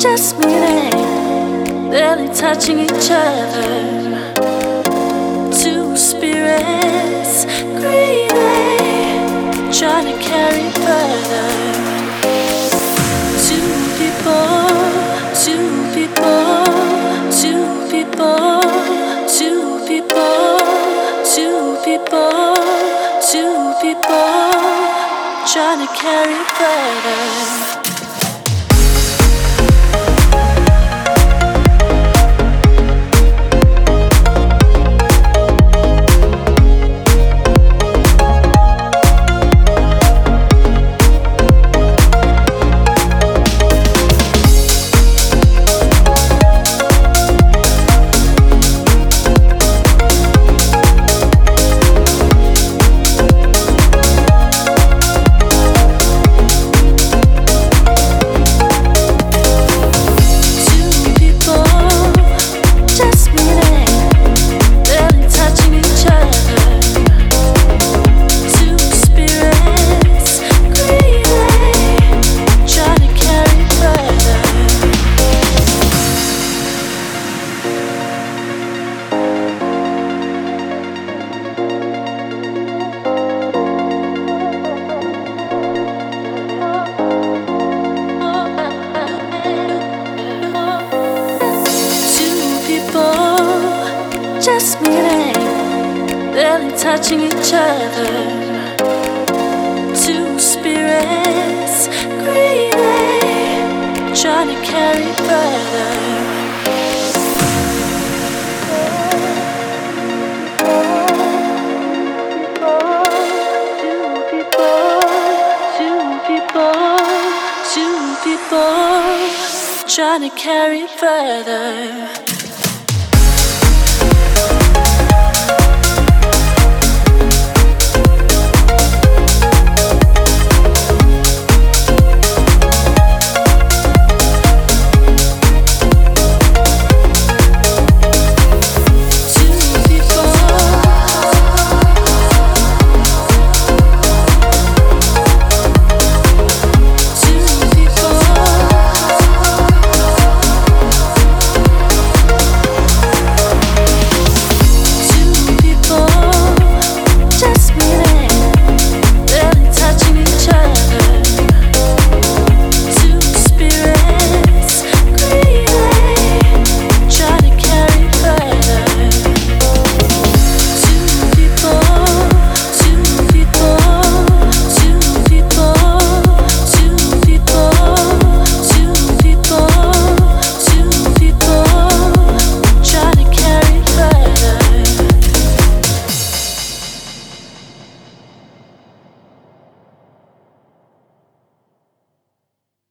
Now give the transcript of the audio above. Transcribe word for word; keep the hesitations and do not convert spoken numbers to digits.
just meeting, barely touching each other. Two spirits greedy, trying to carry further. Two people, two people, two people, two people, two people, two people, trying to carry further. Just meeting, barely touching each other. Two spirits greedy, trying to carry further. Two people, two people, two people, trying to carry further.